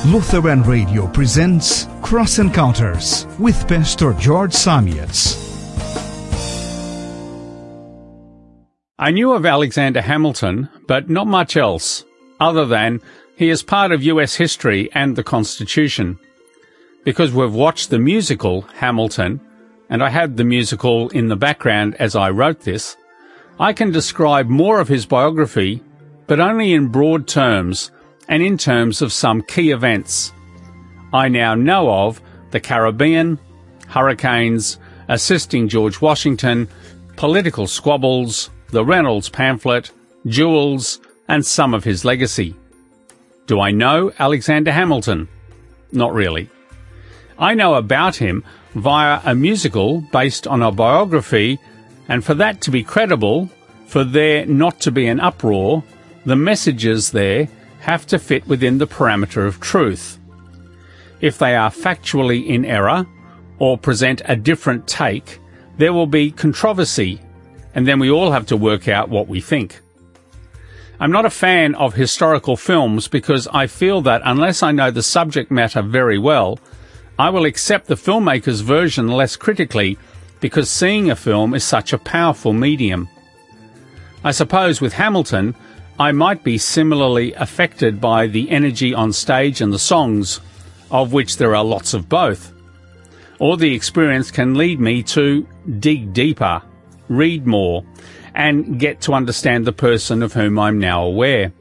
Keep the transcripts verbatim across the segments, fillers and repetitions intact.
Lutheran Radio presents Cross Encounters with Pastor George Samietz. I knew of Alexander Hamilton, but not much else, other than he is part of U S history and the Constitution. Because we've watched the musical Hamilton, and I had the musical in the background as I wrote this, I can describe more of his biography, but only in broad terms and in terms of some key events. I now know of the Caribbean, hurricanes, assisting George Washington, political squabbles, the Reynolds pamphlet, duels, and some of his legacy. Do I know Alexander Hamilton? Not really. I know about him via a musical based on a biography, and for that to be credible, for there not to be an uproar, the messages there have to fit within the parameter of truth. If they are factually in error or present a different take, there will be controversy, and then we all have to work out what we think. I'm not a fan of historical films because I feel that unless I know the subject matter very well, I will accept the filmmaker's version less critically because seeing a film is such a powerful medium. I suppose with Hamilton, I might be similarly affected by the energy on stage and the songs, of which there are lots of both. Or the experience can lead me to dig deeper, read more, and get to understand the person of whom I'm now aware.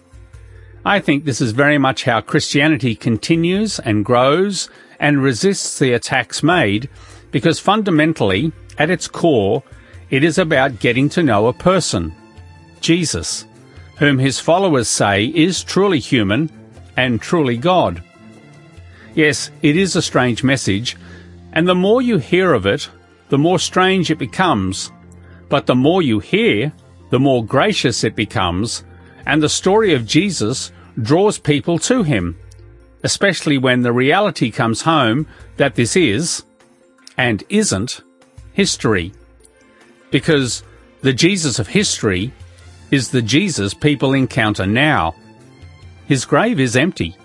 I think this is very much how Christianity continues and grows and resists the attacks made, because fundamentally, at its core, it is about getting to know a person, Jesus, whom his followers say is truly human and truly God. Yes, it is a strange message, and the more you hear of it, the more strange it becomes. But the more you hear, the more gracious it becomes, and the story of Jesus draws people to him, especially when the reality comes home that this is, and isn't, history. Because the Jesus of history is the Jesus people encounter now. His grave is empty.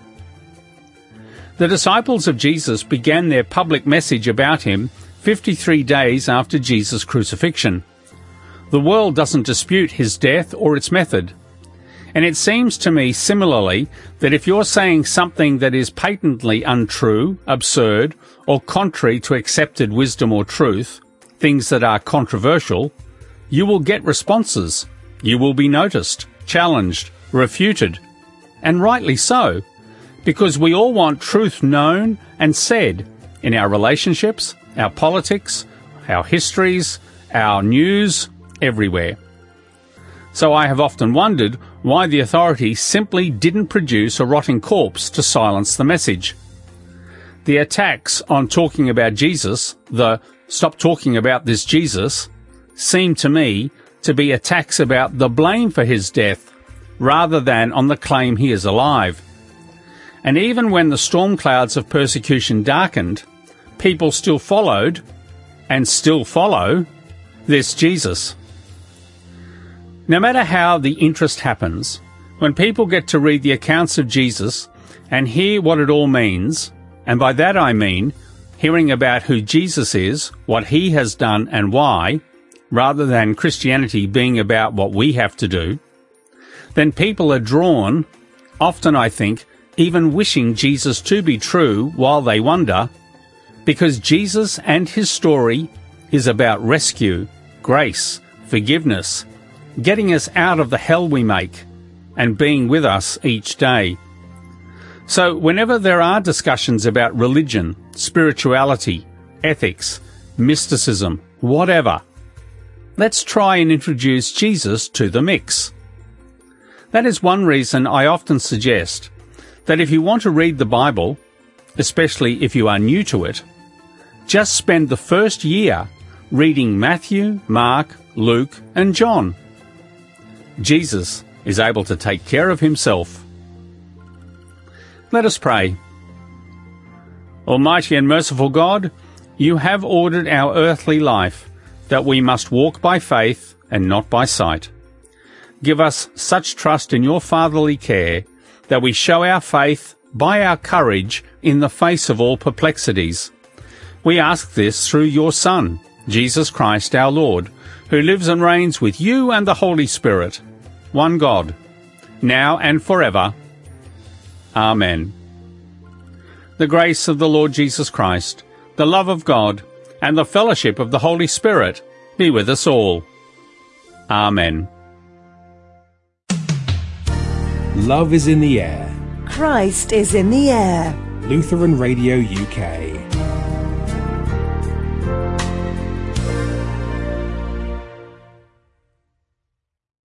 The disciples of Jesus began their public message about him fifty-three days after Jesus' crucifixion. The world doesn't dispute his death or its method. And it seems to me similarly that if you're saying something that is patently untrue, absurd, or contrary to accepted wisdom or truth, things that are controversial, you will get responses. You will be noticed, challenged, refuted, and rightly so, because we all want truth known and said in our relationships, our politics, our histories, our news, everywhere. So I have often wondered why the authorities simply didn't produce a rotting corpse to silence the message. The attacks on talking about Jesus, the "stop talking about this Jesus," seem to me to be attacks about the blame for his death, rather than on the claim he is alive. And even when the storm clouds of persecution darkened, people still followed, and still follow, this Jesus. No matter how the interest happens, when people get to read the accounts of Jesus and hear what it all means, and by that I mean hearing about who Jesus is, what he has done and why, rather than Christianity being about what we have to do, then people are drawn, often I think, even wishing Jesus to be true while they wonder, because Jesus and his story is about rescue, grace, forgiveness, getting us out of the hell we make, and being with us each day. So whenever there are discussions about religion, spirituality, ethics, mysticism, whatever, let's try and introduce Jesus to the mix. That is one reason I often suggest that if you want to read the Bible, especially if you are new to it, just spend the first year reading Matthew, Mark, Luke, and John. Jesus is able to take care of himself. Let us pray. Almighty and merciful God, you have ordered our earthly life, that we must walk by faith and not by sight. Give us such trust in your fatherly care that we show our faith by our courage in the face of all perplexities. We ask this through your Son, Jesus Christ our Lord, who lives and reigns with you and the Holy Spirit, one God, now and forever. Amen. The grace of the Lord Jesus Christ, the love of God, and the fellowship of the Holy Spirit be with us all. Amen. Love is in the air. Christ is in the air. Lutheran Radio U K.